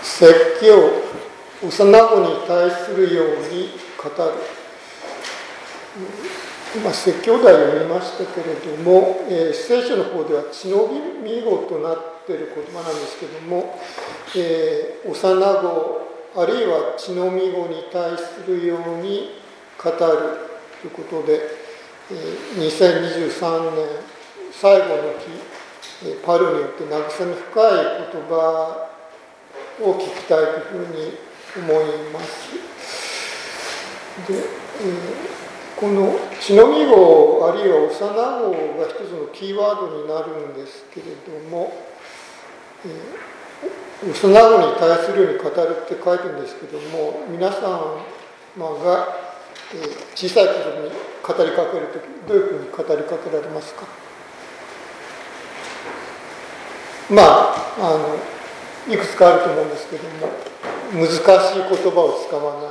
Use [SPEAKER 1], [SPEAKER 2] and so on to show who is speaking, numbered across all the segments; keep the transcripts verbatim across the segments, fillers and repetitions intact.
[SPEAKER 1] 説教、幼子に対するように語る。今説教題を読みましたけれども、えー、聖書の方では血のみ語となっている言葉なんですけれども、えー、幼子あるいは血のみ語に対するように語るということで、えー、にせんにじゅうさんねん最後の日、えー、パルによって慰め深い言葉を聞きたいというふうに思います。で、えーこの血のみ語あるいは幼子が一つのキーワードになるんですけれども、えー、幼子に対するように語るって書いてるんですけども、皆さんが、えー、小さい頃に語りかけるときどういうふうに語りかけられますか？まあ、あのいくつかあると思うんですけども、難しい言葉を使わない。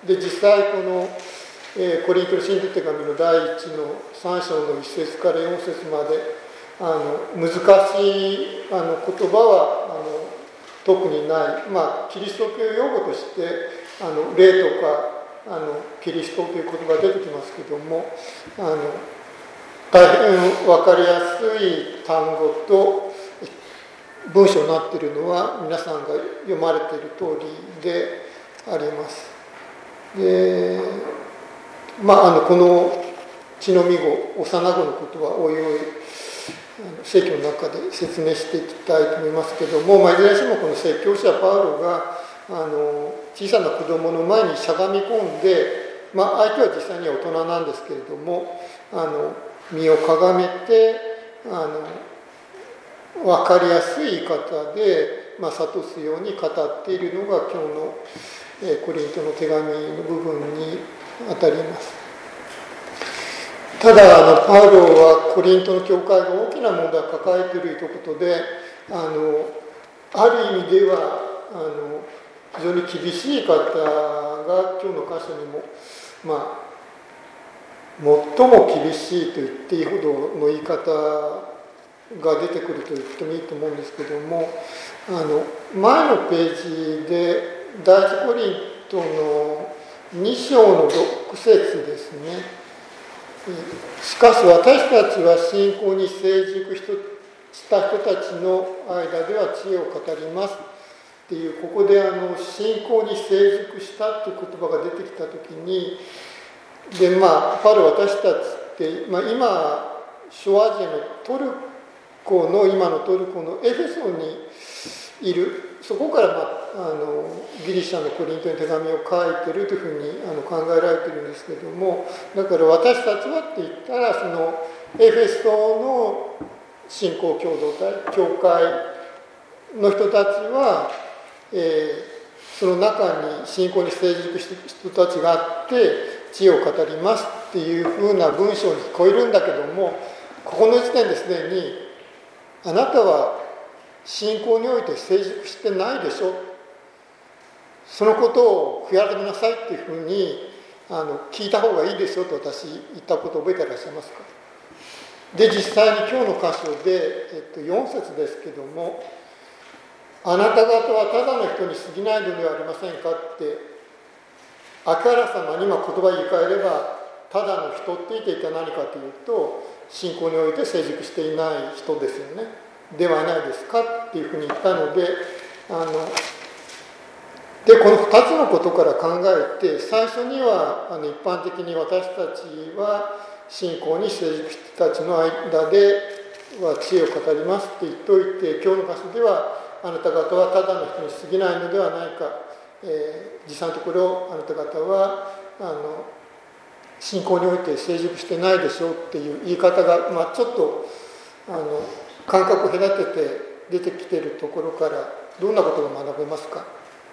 [SPEAKER 1] で、実際このえー、コリントの信徒手紙の第一のさん章のいち節からよん節まであの難しいあの言葉はあの特にない、まあ、キリスト教用語としてあの霊とかあのキリストという言葉が出てきますけども、あの大変分かりやすい単語と文章になっているのは皆さんが読まれている通りであります。でまあ、あのこの血のみ語、幼子のことはおいおい聖教の中で説明していきたいと思いますけども、まあ、いずれにしてもこの説教者パウロがあの小さな子供の前にしゃがみ込んで、まあ、相手は実際には大人なんですけれども、あの身をかがめてあの分かりやすい言い方で、まあ、諭すように語っているのが今日の、えー、コリントの手紙の部分に当たります。ただあのパウロはコリントの教会が大きな問題を抱えているということで、あのある意味ではあの非常に厳しい方が今日の箇所にも、まあ、最も厳しいと言っていいほどの言い方が出てくると言ってもいいと思うんですけども、あの前のページで第一コリントのに章のろく節ですね。しかし私たちは信仰に成熟した人たちの間では知恵を語りますっていう、ここであの信仰に成熟したっていう言葉が出てきたときに、でまあパウロ私たちって、まあ、今小アジアのトルコの今のトルコのエフェソにいる、そこから、まあ、あのギリシャのコリントに手紙を書いているというふうにあの考えられているんですけども、だから私たちはって言ったらそのエフェソの信仰共同体教会の人たちは、えー、その中に信仰に成熟した人たちがあって知恵を語りますっていうふうな文章に聞こえるんだけども、ここの時点ですでにあなたは信仰において成熟してないでしょ、そのことを悔やめなさいっていうふうにあの聞いた方がいいですよと私言ったことを覚えていらっしゃいますか？で実際に今日の箇所で、えっと、よん節ですけども、あなた方はただの人に過ぎないのではありませんかって、あからさまに今言葉を言い換えればただの人って言っていた何かというと、信仰において成熟していない人ですよね、ではないですかっていうふうに言ったので、あのでこのふたつのことから考えて、最初にはあの一般的に私たちは信仰に成熟した人たちの間では知恵を語りますって言っておいて、今日の箇所ではあなた方はただの人に過ぎないのではないか、えー、実際のところあなた方はあの信仰において成熟してないでしょうっていう言い方が、まあ、ちょっとあの感覚を隔てて出てきているところからどんなことが学べますか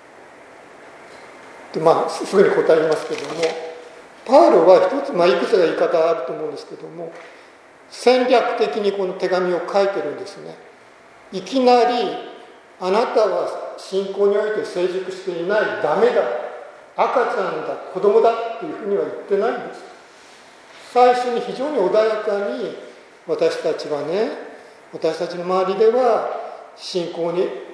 [SPEAKER 1] で、まあ、すぐに答えますけども、パウロは一つ、まあ、いくつか言い方あると思うんですけども、戦略的にこの手紙を書いてるんですね。いきなりあなたは信仰において成熟していない、ダメだ、赤ちゃんだ、子供だっていうふうには言ってないんです。最初に非常に穏やかに私たちはね、私たちの周りでは信仰に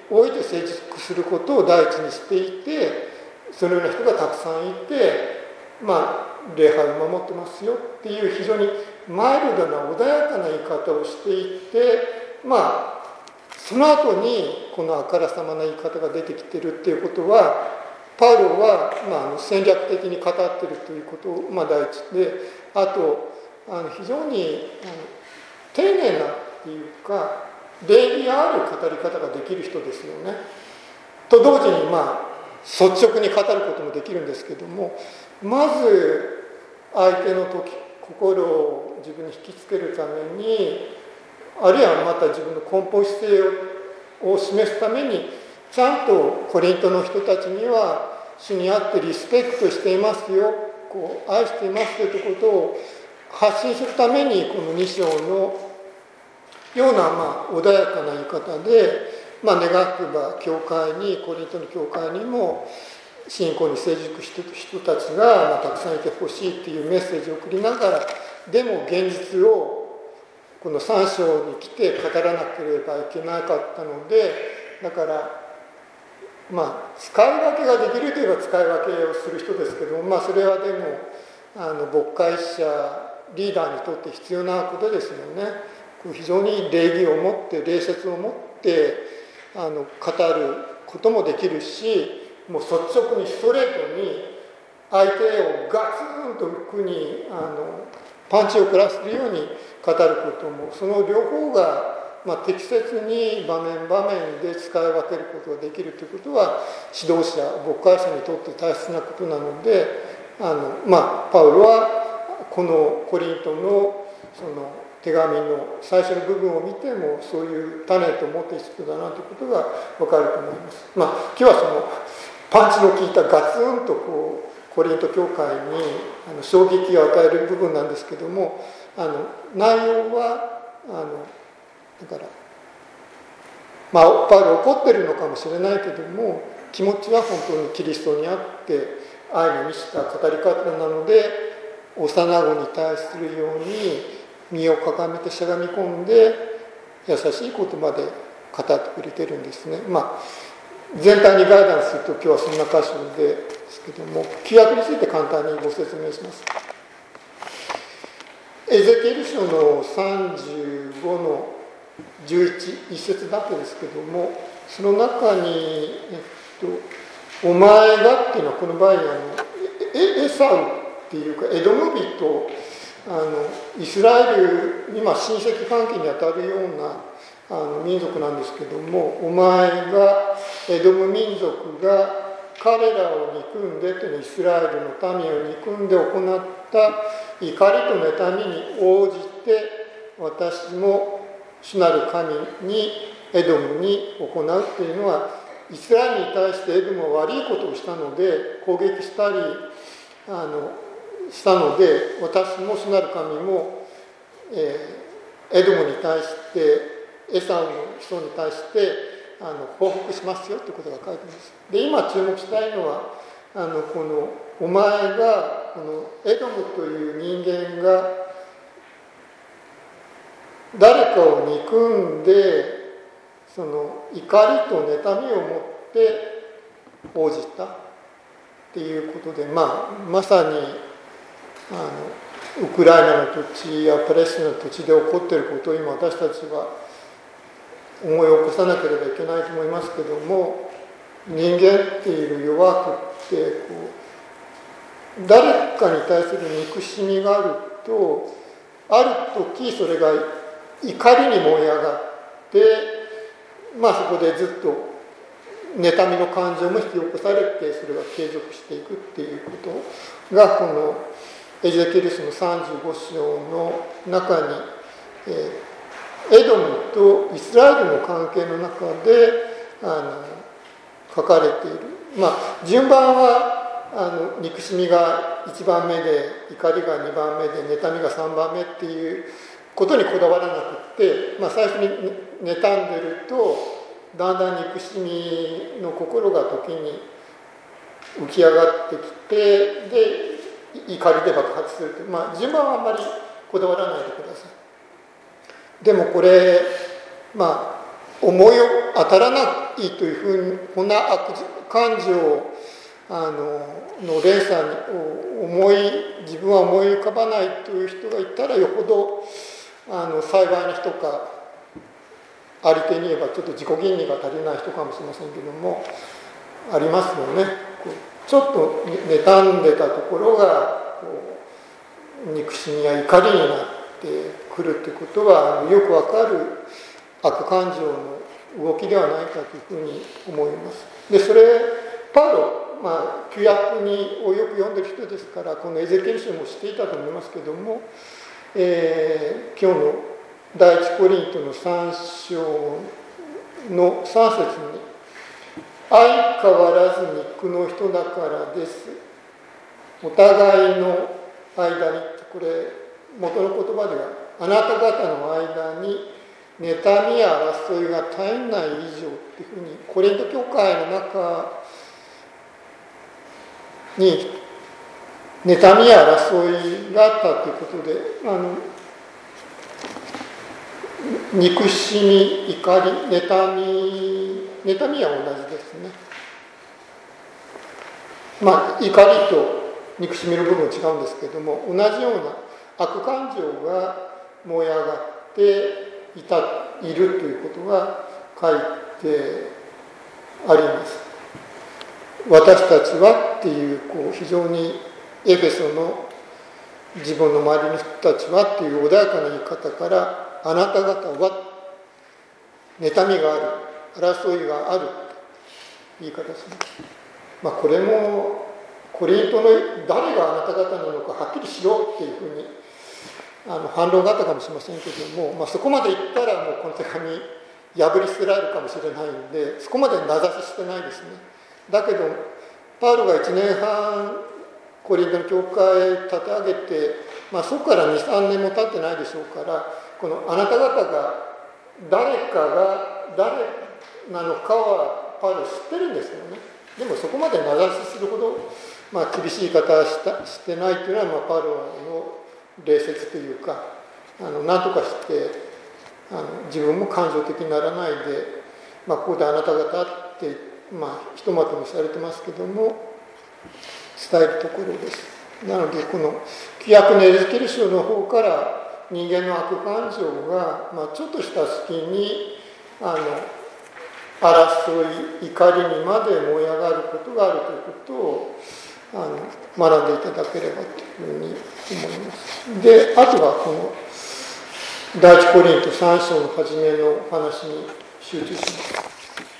[SPEAKER 1] おいて成熟することを第一にしていて、そのような人がたくさんいて、まあ礼拝を守ってますよっていう非常にマイルドな穏やかな言い方をしていて、まあその後にこのあからさまな言い方が出てきてるっていうことは、パウロは、まあ、戦略的に語ってるということを、まあ、第一で、あとあの非常にあの丁寧なっていうか礼儀ある語り方ができる人ですよね。と同時にまあ率直に語ることもできるんですけども、まず相手の時心を自分に引きつけるために、あるいはまた自分の根本姿勢を示すために、ちゃんとコリントの人たちには主にあってリスペクトしていますよ、こう愛していますよということを発信するために、このに章のようなまあ穏やかな言い方で、まあ、願くば教会に、コリントの教会にも信仰に成熟している人たちが、まあ、たくさんいてほしいっていうメッセージを送りながら、でも現実をこのさん章に来て語らなければいけなかったので、だからまあ使い分けができるといえば使い分けをする人ですけども、まあそれはでもあの牧会者リーダーにとって必要なことですよね。非常に礼儀を持って礼節を持ってあの語ることもできるし、もう率直にストレートに相手をガツンと服にあのパンチを食らせるように語ることも、その両方が、まあ、適切に場面場面で使い分けることができるということは、指導者牧会者にとって大切なことなので、あの、まあ、パウロはこのコリントのその手紙の最初の部分を見ても、そういう種と思っている人だなということが分かると思います。まあ、今日はそのパンチの効いたガツンとこうコリント教会にあの衝撃を与える部分なんですけども、あの内容はあのだからまあパウロ怒ってるのかもしれないけども、気持ちは本当にキリストにあって愛に満ちた語り方なので、幼子に対するように身をかがめてしゃがみ込んで優しい言葉で語ってくれてるんですね。まあ全体にガイダンスすると今日はそんな箇所ですけども、旧約について簡単にご説明します。エゼキエル書のさんじゅうごのじゅういち、一節だけですけども、その中に、えっと、お前がっていうのはこの場合にあのエ、エサウっていうかエドム人、あのイスラエルにまあ親戚関係にあたるようなあの民族なんですけども、お前がエドム民族が彼らを憎んでというのはイスラエルの民を憎んで行った怒りと妬みに応じて、私も主なる神にエドムに行うというのは、イスラエルに対してエドムは悪いことをしたので攻撃したりあのしたので、私も主なる神も、えー、エドムに対してエサウの人に対してあの報復しますよということが書いてます。で、今注目したいのは、あのこのお前がこのエドムという人間が誰かを憎んで、その怒りと妬みを持って応じたっていうことで、まあまさにあのウクライナの土地やパレスチナの土地で起こっていることを今私たちは思い起こさなければいけないと思いますけども、人間っていう弱くってこう誰かに対する憎しみがあると、ある時それが怒りに燃え上がって、まあそこでずっと妬みの感情も引き起こされて、それが継続していくっていうことがこのエゼキエル書のさんじゅうご章の中に、えー、エドムとイスラエルの関係の中であの書かれている。まあ順番はあの憎しみがいちばんめで怒りがにばんめで妬みがさんばんめっていうことにこだわらなくって、まあ、最初に妬んでるとだんだん憎しみの心が時に浮き上がってきて、で怒りで爆発するという、まあ、順番はあんまりこだわらないでください。でもこれまあ思いを当たらないというふうな悪感情をあのの連鎖を思い自分は思い浮かばないという人がいたらよほどあの幸いな人かあり手に言えばちょっと自己吟味が足りない人かもしれませんけどもありますよね。こうちょっと妬んでたところがこう憎しみや怒りになってくるということはよくわかる悪感情の動きではないかというふうに思います。でそれパウロまあ、旧約にをよく読んでる人ですからこのエゼキエル書も知っていたと思いますけども、えー、今日の第一コリントのさん章のさん節に「相変わらず肉の人だからです」「お互いの間に」これ元の言葉では「あなた方の間に妬みや争いが絶えない以上」っていうふうにコリント教会の中に妬みや争いがあったということであの憎しみ怒り妬み妬みは同じですね。まあ怒りと憎しみの部分は違うんですけども同じような悪感情が燃え上がっていたいるということが書いてあります。私たちはっていう、こう非常にエフェソの自分の周りの人たちはっていう穏やかな言い方からあなた方は妬みがある争いがある言い方します。まあこれもコリントの誰があなた方なのかはっきりしろっていうふうにあの反論があったかもしれませんけども、まあ、そこまで言ったらもうこの手紙破り捨てられるかもしれないんでそこまで名指ししてないですね。だけどパウロがいちねんはんコリントの教会立て上げて、まあ、そこからにさんねんも経ってないでしょうからこのあなた方が誰かが誰なのかはパウロ知ってるんですよね。でもそこまで名指しするほど、まあ、厳しい言い方はしたしてないというのは、まあ、パウロの礼節というかあの何とかしてあの自分も感情的にならないで、まあ、ここであなた方ってまあ、ひとまとめされてますけども伝えるところです。なのでこの旧約のエゼキエル書の方から人間の悪感情が、まあ、ちょっとした隙にあの争い怒りにまで燃え上がることがあるということをあの学んでいただければというふうに思います。であとはこの第一コリントさん章の初めの話に集中します。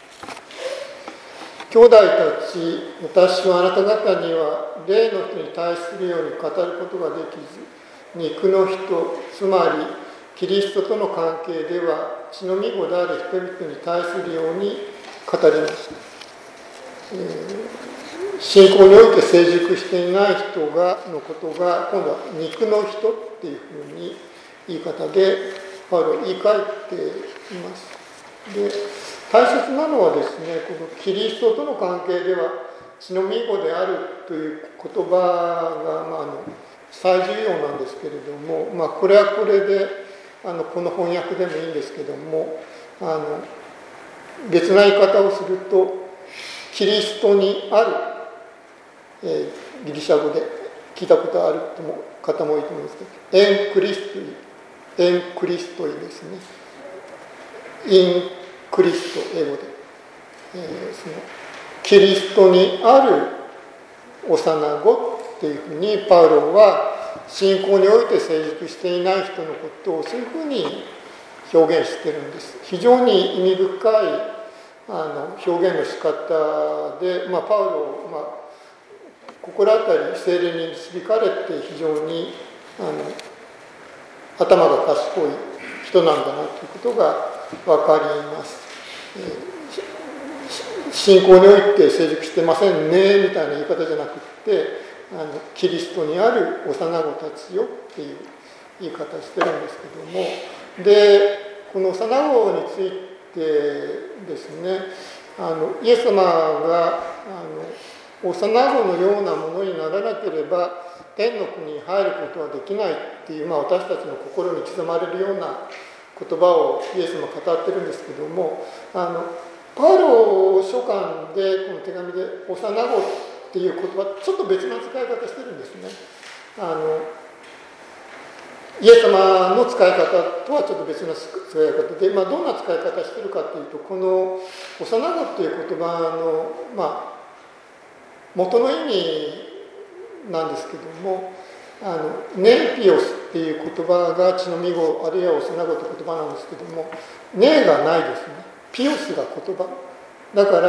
[SPEAKER 1] 兄弟たち、私はあなた方には霊の人に対するように語ることができず、肉の人、つまりキリストとの関係では血のみ子である人々に対するように語りました。えー、信仰において成熟していない人がのことが今度は肉の人っていうふうに言い方でパウロは言い換えています。で大切なのはですね、このキリストとの関係では血のみ子であるという言葉が、まあ、あの最重要なんですけれども、まあ、これはこれであのこの翻訳でもいいんですけどもあの別な言い方をするとキリストにある、えー、ギリシャ語で聞いたことある方も多いと思いますけどエンクリストイエンクリストイですね。インクリスト英語で、えー、そのキリストにある幼子っていうふうにパウロは信仰において成熟していない人のことをそういうふうに表現してるんです。非常に意味深いあの表現の仕方で、まあ、パウロ、まあ、心当たり聖霊に導かれて非常にあの頭が賢い人なんだなということが分かります。信仰において成熟してませんねみたいな言い方じゃなくってあのキリストにある幼子たちよっていう言い方してるんですけどもでこの幼子についてですねあのイエス様があの幼子のようなものにならなければ天の国に入ることはできないっていう、まあ、私たちの心に刻まれるような言葉をイエスも語ってるんですけども、あのパウロ書簡でこの手紙で「幼子」っていう言葉ちょっと別な使い方してるんですね。あのイエス様の使い方とはちょっと別な使い方で、まあ、どんな使い方してるかというと、この「幼子」っていう言葉の、まあ、元の意味なんですけども、あのネイピオスっていう言葉が血のみ子あるいは幼子という言葉なんですけども、ネがないですね。ピオスが言葉だから、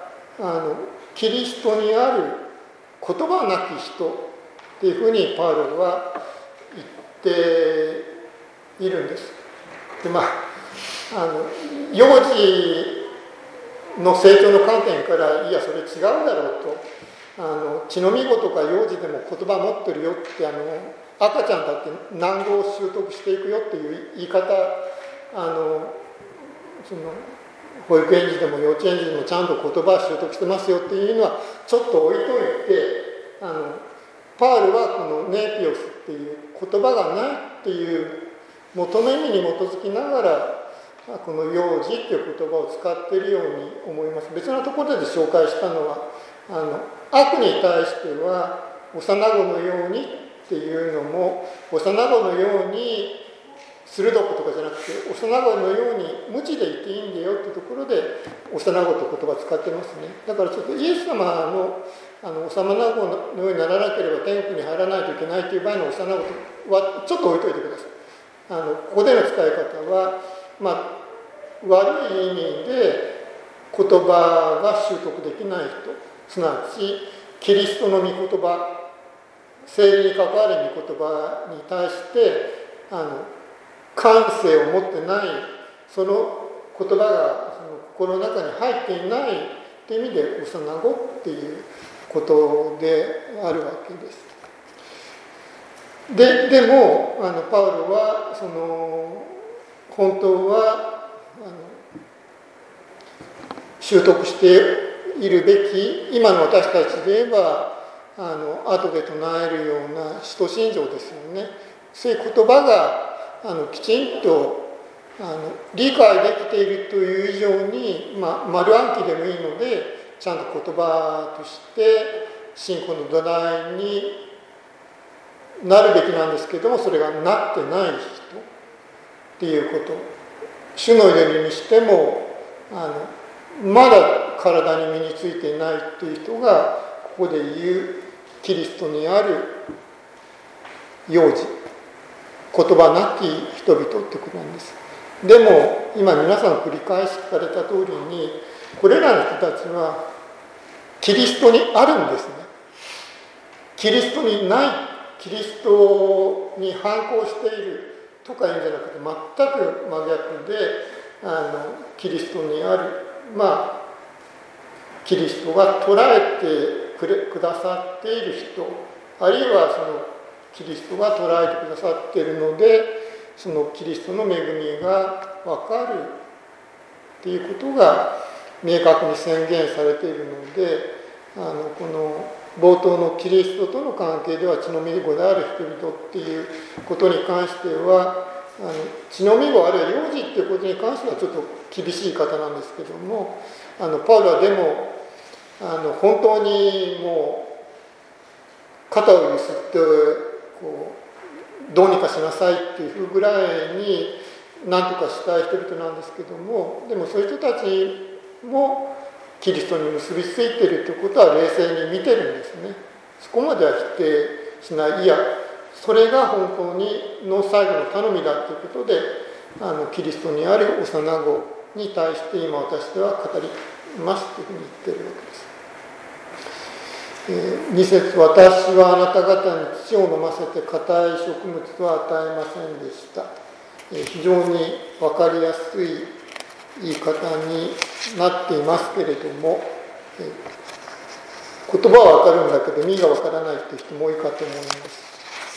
[SPEAKER 1] あのキリストにある言葉なき人っていうふうにパウロは言っているんです。で、まあ、あの幼児の成長の観点から、いやそれ違うだろうと。あの血のみ子とか幼児でも言葉持ってるよって、あの赤ちゃんだって難語を習得していくよっていう言い方、あのその保育園児でも幼稚園児でもちゃんと言葉を習得してますよっていうのはちょっと置いといて、あのパウルはこのネピオスっていう言葉がないっていう元の意味に基づきながら、この幼児っていう言葉を使っているように思います。別なところで紹介したのは、あの悪に対しては幼子のようにっていうのも、幼子のように鋭くとかじゃなくて、幼子のように無知でいていいんだよってところで幼子という言葉を使ってますね。だからちょっとイエス様のあの幼子のようにならなければ天国に入らないといけないという場合の幼子はちょっと置いといてください。あのここでの使い方は、まあ、悪い意味で言葉が習得できない人、すなわちキリストの御言葉、聖霊に関わる御言葉に対してあの感性を持ってない、その言葉がその心の中に入っていないという意味で幼子っていうことであるわけです。で、でもあのパウロはその本当はあの習得しているべき、今の私たちで言えばあの後で唱えるような使徒信条ですよね。そういう言葉があのきちんとあの理解できているという以上に、まあ、丸暗記でもいいのでちゃんと言葉として信仰の土台になるべきなんですけども、それがなってない人っていうこと。主の祈りにしてもあのまだ体に身についていないという人がここで言うキリストにある幼児、言葉なき人々ってことなんです。でも今皆さん繰り返し聞かれた通りに、これらの人たちはキリストにあるんですね。キリストにない、キリストに反抗しているとかいうんじゃなくて、全く真逆であのキリストにある、まあキリストが捉えてくれくださっている人、あるいはそのキリストが捉えてくださっているので、そのキリストの恵みが分かるっていうことが明確に宣言されているので、あのこの冒頭のキリストとの関係では血のみ子である人々っていうことに関しては、あの血のみ子あるいは幼児っていうことに関してはちょっと厳しい方なんですけども、あのパウロはでもあの本当にもう肩をゆすってこうどうにかしなさいっていうぐらいに何とかしたい人々なんですけども、でもそういう人たちもキリストに結びついているということは冷静に見てるんですね。そこまでは否定しない。いや、それが本当にの最後の頼みだということで、あのキリストにある幼子に対して今私では語りますというふうに言っているわけです。えー、に節、私はあなた方に土を飲ませて硬い植物は与えませんでした。えー、非常に分かりやすい言い方になっていますけれども、えー、言葉は分かるんだけど意味が分からないという人も多いかと思います。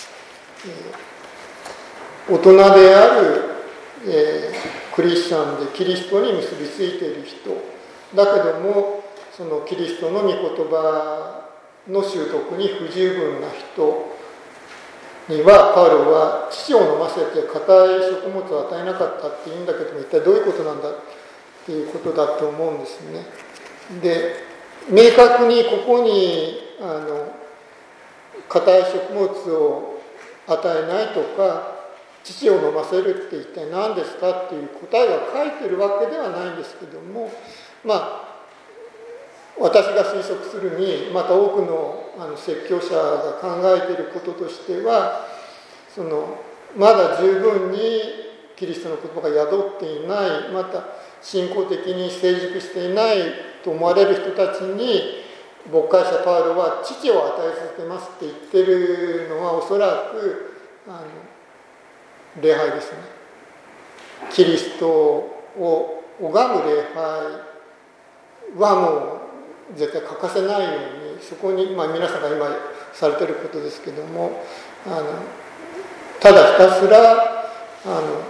[SPEAKER 1] えー、大人である、えー、クリスチャンでキリストに結びついている人だけども、そのキリストの御言葉の習得に不十分な人にはパウロは乳を飲ませて硬い食物を与えなかったっていうんだけども、一体どういうことなんだっていうことだと思うんですね。で、明確にここにあの硬い食物を与えないとか、乳を飲ませるって一体何ですかっていう答えが書いてるわけではないんですけども、まあ私が推測するに、また多くのあの説教者が考えていることとしては、そのまだ十分にキリストの言葉が宿っていない、また信仰的に成熟していないと思われる人たちに、牧会者パウロは父を与えさせてますって言ってるのは、おそらくあの礼拝ですね。キリストを拝む礼拝はもう絶対欠かせないように、そこに、まあ、皆さんが今されてることですけども、あのただひたすらあの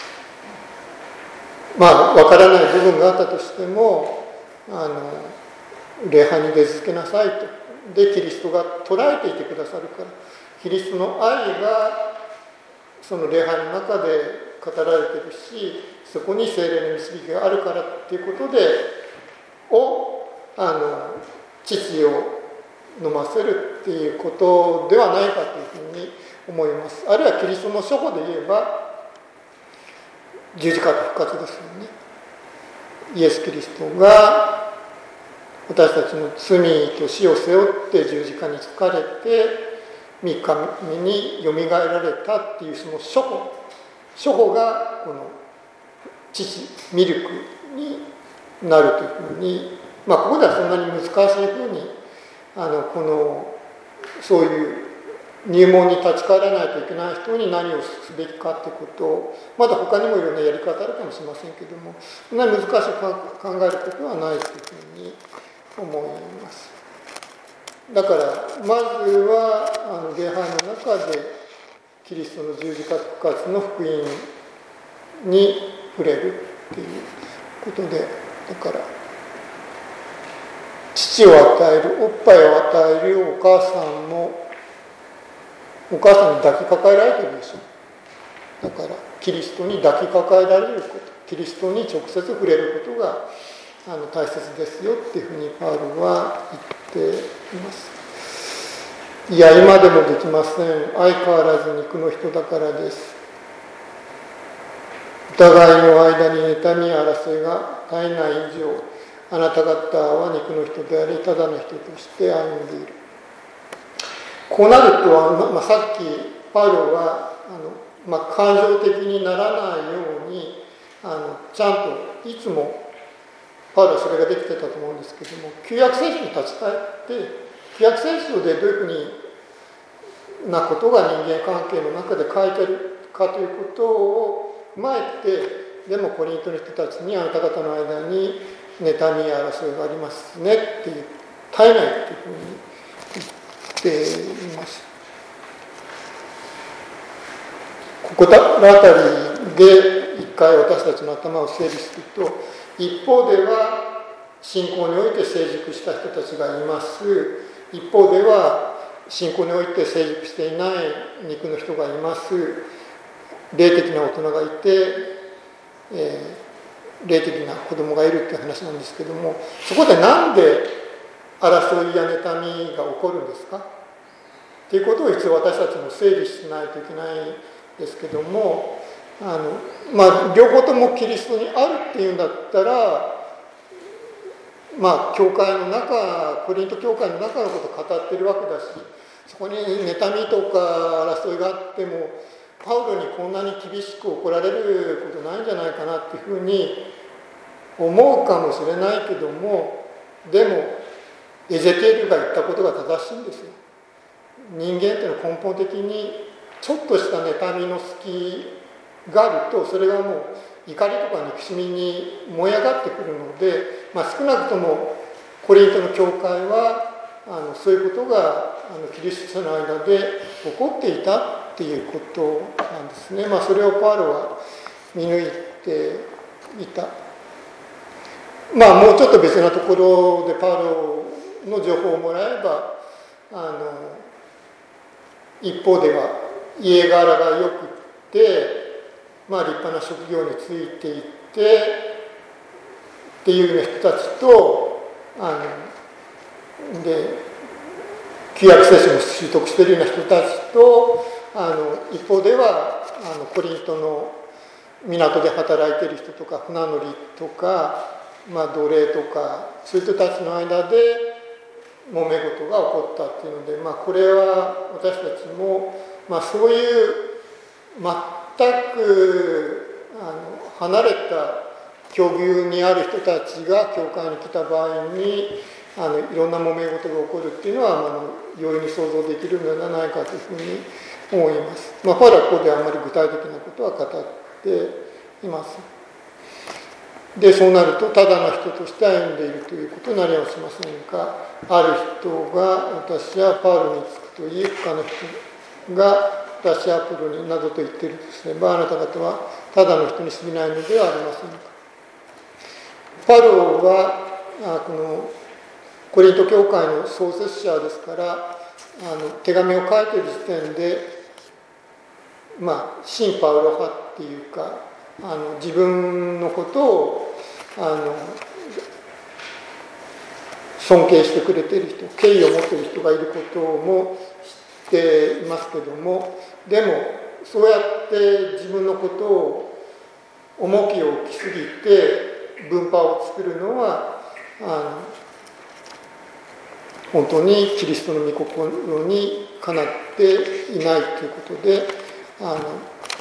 [SPEAKER 1] まあ分からない部分があったとしても、あの礼拝に出続けなさいと。でキリストが捉えていてくださるから、キリストの愛がその礼拝の中で語られてるし、そこに聖霊の導きがあるからっていうことでをあの父を飲ませるっていうことではないかというふうに思います。あるいはキリストの初歩で言えば十字架と復活ですよね。イエス・キリストが私たちの罪と死を背負って十字架につかれて三日目によみがえられたっていう、その初歩初歩がこの父ミルクになるというふうに、まあここではそんなに難しいふうにあのこのそういう入門に立ち返らないといけない人に何をすべきかということを、まだ他にもいろんなやり方あるかもしれませんけども、そんなに難しく考えることはないというふうに思います。だからまずはあの礼拝の中でキリストの十字架復活の福音に触れるっていうことで、だから父を与える、おっぱいを与えるお母さんもお母さんに抱きかかえられてるでしょ。だからキリストに抱きかかえられること、キリストに直接触れることがあの大切ですよっていうふうにパウロは言っています。いや、今でもできません。相変わらず肉の人だからです。お互いの間に妬みや争いが絶えない以上、あなた方は肉の人であり、ただの人として歩んでいる。こうなると、まあ、さっきパウロはあの、まあ、感情的にならないようにあのちゃんといつもパウロはそれができてたと思うんですけども、旧約聖書に立ち返って旧約聖書でどういうふうなことが人間関係の中で書いてあるかということを踏まえて、でもコリントの人たちにあなた方の間に妬みや争いがありますねっていう絶えないというふうに言っています。ここらあたりで一回私たちの頭を整理すると、一方では信仰において成熟した人たちがいます。一方では信仰において成熟していない肉の人がいます。霊的な大人がいて、えー、霊的な子供がいるっていう話なんですけども、そこでなんで争いや妬みが起こるんですかっていうことを一応私たちも整理しないといけないですけども、あのまあ両方ともキリストにあるっていうんだったら、まあ教会の中、コリント教会の中のことを語ってるわけだし、そこに妬みとか争いがあってもパウロにこんなに厳しく怒られることないんじゃないかなっていうふうに思うかもしれないけども、でもエゼキエルが言ったことが正しいんですよ。人間っていうのは根本的にちょっとした妬みの隙があると、それがもう怒りとか憎しみに燃え上がってくるので、まあ、少なくともコリントの教会はあのそういうことがあのキリストの間で起こっていたっていうことなんですね。まあ、それをパウロは見抜いていた。まあもうちょっと別なところでパウロの情報をもらえば、あの一方では家柄が良くって、まあ、立派な職業に就いていってっていうような人たちと、あので旧約聖書も習得しているような人たちと、あの一方ではあのコリントの港で働いている人とか船乗りとか、まあ、奴隷とかそういう人たちの間で揉め事が起こったっていうので、まあ、これは私たちも、まあ、そういう全くあの離れた境遇にある人たちが教会に来た場合にあのいろんな揉め事が起こるっていうのは、あの容易に想像できるのではないかというふうに思います。まあ、パウロはここであまり具体的なことは語っています。で、そうなるとただの人として歩んでいるということになりはしませんか。ある人が私はパウロにつくと言い、他の人が私はアポロになどと言っているとすれば、あなた方はただの人に過ぎないのではありませんか。パウロはこのコリント教会の創設者ですから、あの手紙を書いている時点で、まあ新パウロ派っていうか、あの自分のことをあの尊敬してくれている人、敬意を持っている人がいることも知っていますけども、でもそうやって自分のことを重きを置きすぎて分派を作るのはあの本当にキリストの御心にかなっていないということであの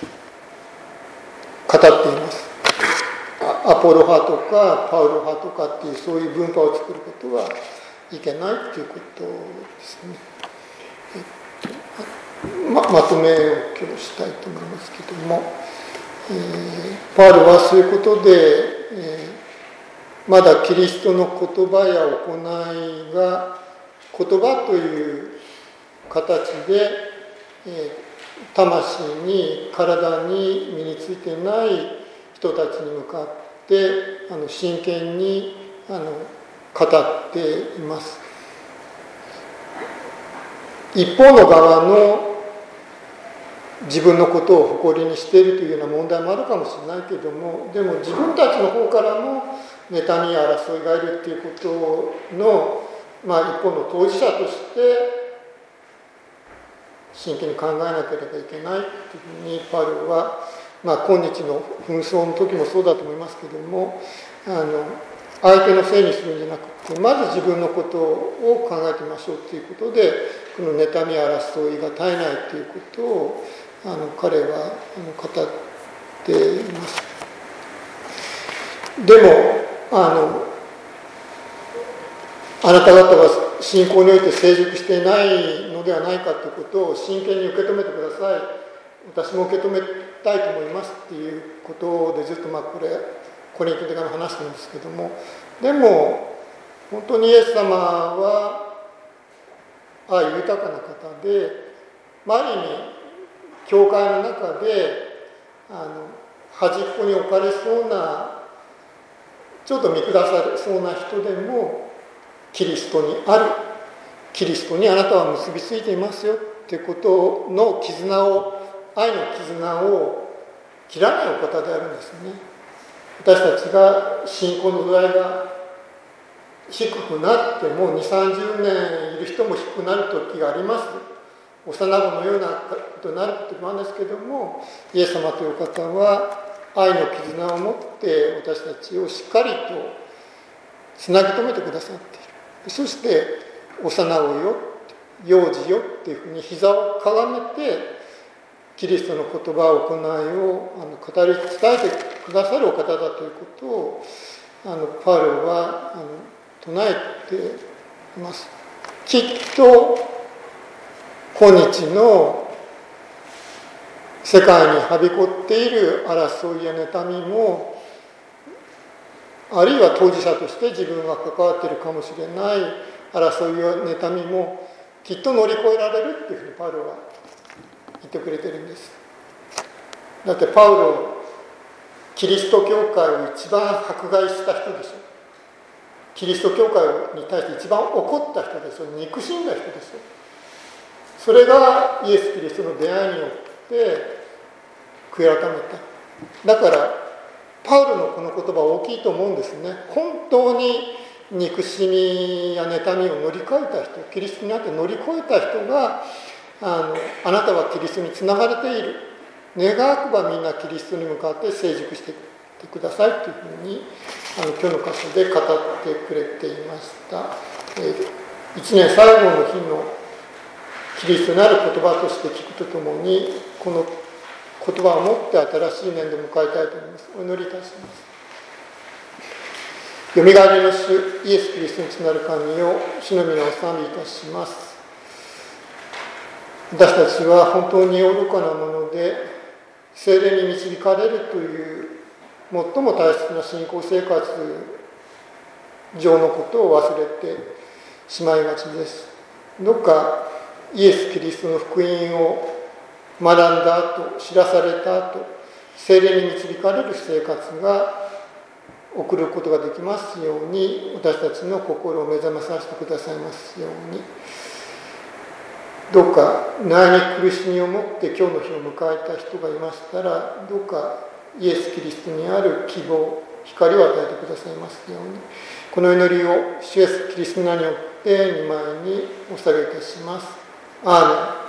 [SPEAKER 1] 語っています。アポロ派とかパウロ派とかっていうそういう分派を作ることはいけないということですね。ま, まとめを今日したいと思いますけども、えー、パウロはそういうことで、えー、まだキリストの言葉や行いが言葉という形で、えー、魂に体に身についてない人たちに向かってあの真剣にあの語っています。一方の側の自分のことを誇りにしているというような問題もあるかもしれないけども、でも自分たちの方からも妬みや争いがいるということの、まあ、一方の当事者として真剣に考えなければいけないというふうにパウロは、まあ、今日の紛争の時もそうだと思いますけども、あの相手のせいにするんじゃなくてまず自分のことを考えてみましょうということで、この妬みや争いが絶えないということをあの彼は語っています。でもあのあなた方は信仰において成熟していないのではないかということを真剣に受け止めてください。私も受け止めたいと思いますっていうことでずっとまあこれコリント手紙話してるんですけども、でも本当にイエス様は愛豊かな方で、ある意味教会の中であの端っこに置かれそうなちょっと見下されそうな人でもキリストにある、キリストにあなたは結びついていますよっていうことの絆を、愛の絆を切らないお方であるんですね。私たちが信仰の度合いが低くなってもにじゅう、さんじゅうねんいる人も低くなる時があります。幼子のようなことになる時もあるんですけども、イエス様という方は愛の絆を持って私たちをしっかりとつなぎ止めてくださっている。そして幼子よ、幼児よっていうふうに膝をかがめてキリストの言葉を行いをあの語り伝えてくださるお方だということをあのパウロはあの唱えています。きっと今日の世界にはびこっている争いや妬みも、あるいは当事者として自分が関わっているかもしれない争いや妬みもきっと乗り越えられるっていうふうにパウロは言ってくれてるんです。だってパウロキリスト教会を一番迫害した人でしょ。キリスト教会に対して一番怒った人でしょ。憎しんだ人でしょ。それがイエス・キリストの出会いによっって悔い改めた。だからパウロのこの言葉は大きいと思うんですね。本当に憎しみや妬みを乗り越えた人、キリストにあって乗り越えた人があのあなたはキリストにつながれている、願わくばみんなキリストに向かって成熟していってくださいというふうにあの今日の箇所で語ってくれていました。えー、いちねん最後の日のキリストなる言葉として聞くとともに、この言葉を持って新しい年度を迎えたいと思います。お祈りいたします。よみがえりの主イエス・キリストにつなる神を主の皆を賛美いたします。私たちは本当に愚かなもので、聖霊に導かれるという最も大切な信仰生活上のことを忘れてしまいがちです。どうかイエス・キリストの福音を学んだ後、知らされた後、聖霊に導かれる生活が送ることができますように、私たちの心を目覚めさせてくださいますように。どうか悩み苦しみを持って今日の日を迎えた人がいましたら、どうかイエス・キリストにある希望、光を与えてくださいますように。この祈りを主イエス・キリストの名によってにまいにお捧げいたします。アーメン。